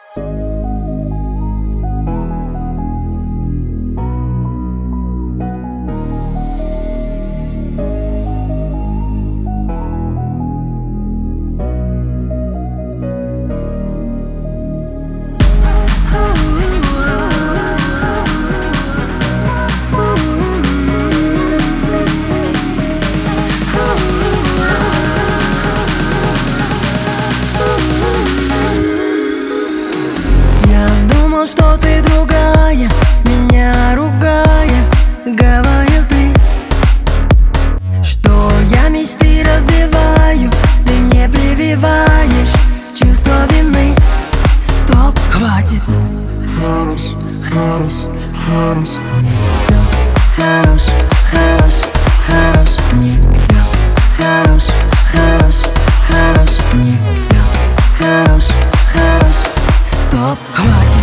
Что ты другая, меня ругая, говорил ты, что я мечты разбиваю, ты мне прививаешь чувство вины. Стоп, хватит. Хорош, хорош, хорош. Все хорош, хорош, хорош. Не все хорош, хорош, хорош. Не все хорош, хорош. Стоп, хватит.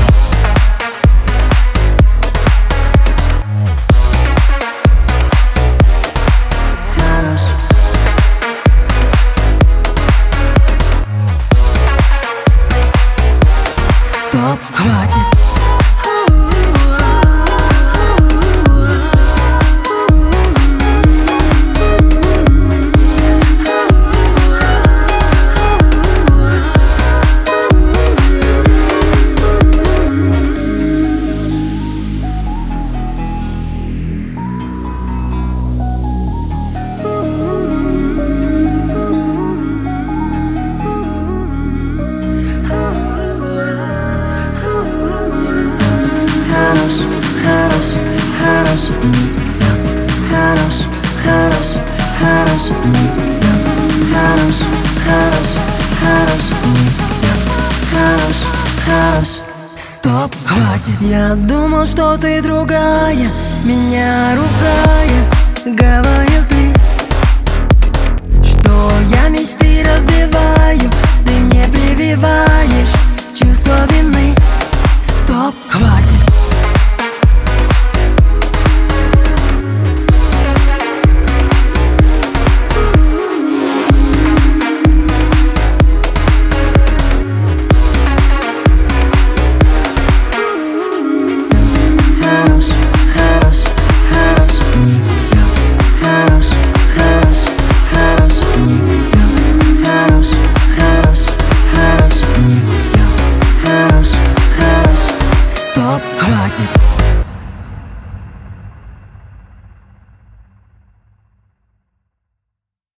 Стоп, хватит. Все хорош, хорош, хорош. Все хорош, хорош, хорош. Все хорош, хорош. Стоп, хватит. Я думал, что ты другая, меня ругая, говорил ты, что я мечты разбиваю,